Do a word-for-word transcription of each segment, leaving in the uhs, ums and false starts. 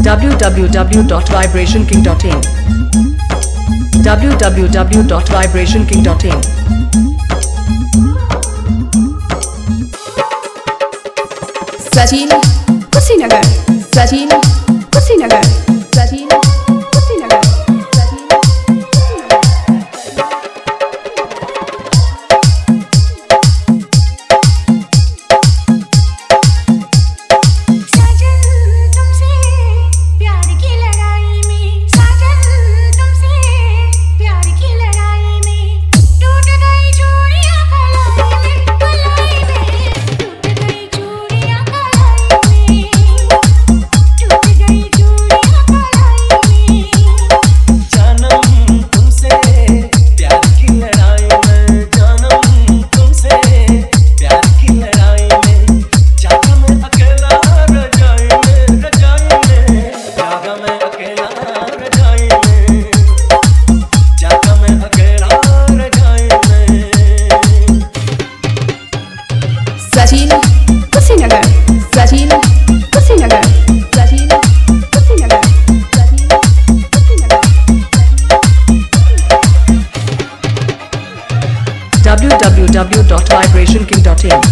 w w w dot vibration king dot in w w w dot vibration king dot in Sachin Kushinagar Sachin Kushinagar Sachin Kushinagar Sachin Kushinagar Sachin Kushinagar Sachin Kushinagar Sachin Kushinagar w w w dot vibration king dot in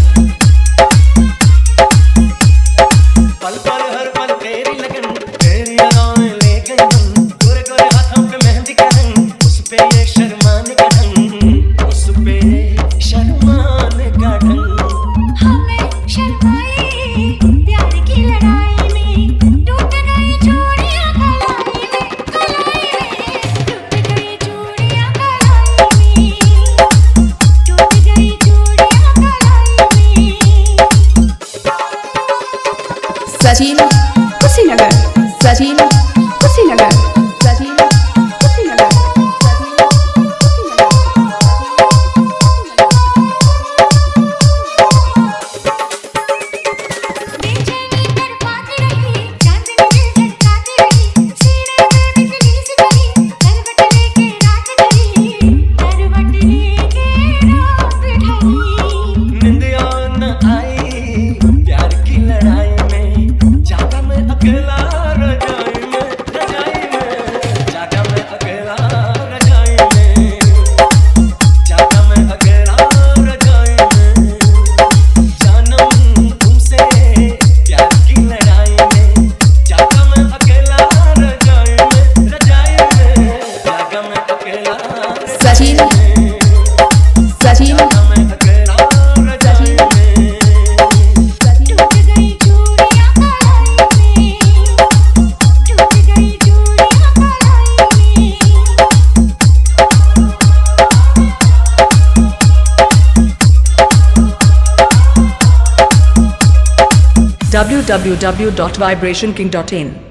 पल पल हर पल तेरी लगन तेरी अदाएं ले गई हम गोरे गोरे हाथों पे मेहंदी का रंग उस पे ये शर्माने का ढंग उस पे शर्माने का ढंग हमें शर्माए प्यार की लड़ाई में टूट गई चूड़ियां कलाई में कलाई में टूट गई चूड़ियां कलाई में टूट गई चूड़ियां कलाई में सचिन कुशीनगर सचिन कुशीनगर सचिन कुशीनगर बेचैनी कर पाती रही चांदनी दिल जगाती रही सीने में बिजली सी गई करवट लेके रात ढली करवट लेके रात ढली निंदिया न आई प्यार की लड़ाई में जागा मैं अकेला रजाई में रजाई में जागा मैं अकेला रजाई में जागा मैं अकेला रजाई में जानम तुमसे प्यार की लड़ाई में जागा मैं अकेला रजाई में रजाई में जागा मैं अकेला सचिन सचिन जागा मैं अकेला रजाई में टूट गई चूड़ियां कलाई में टूट गई चूड़ियां कलाई में w w w dot vibration king dot in